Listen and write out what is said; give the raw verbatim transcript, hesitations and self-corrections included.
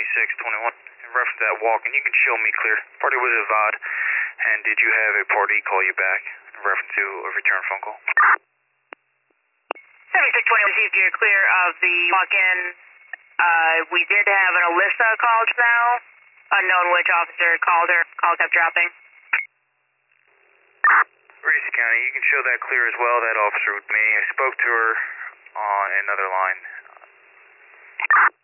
twenty-six twenty-one. In reference to that walk, and you can show me clear. Party was at V O D, and did you have a party call you back in reference to a return phone call? seventy-six twenty received your clear of the walk-in. Uh, we did have an Alyssa call just now. Unknown which officer called her. Call kept dropping. Reese County, you can show that clear as well. That officer with me. I spoke to her on another line.